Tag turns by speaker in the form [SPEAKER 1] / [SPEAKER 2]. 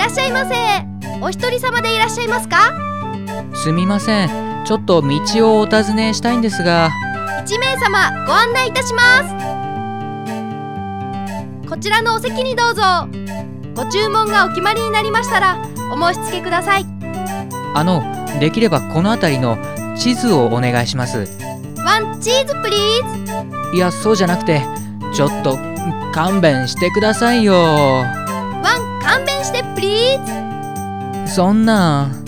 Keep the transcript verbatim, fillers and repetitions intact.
[SPEAKER 1] らっしゃいませ。お一人様でいらっしゃいますか？
[SPEAKER 2] すみません、ちょっと道をお尋ねしたいんですが。
[SPEAKER 1] いち名様ご案内いたします。こちらのお席にどうぞ。ご注文がお決まりになりましたらお申し付けください。
[SPEAKER 2] あの、できればこの辺りの地図をお願いします。
[SPEAKER 1] ワンチーズプリーズ。
[SPEAKER 2] いや、そうじゃなくて、ちょっと勘弁してくださいよ。
[SPEAKER 1] ワン勘弁してプリーズ。
[SPEAKER 2] そんな。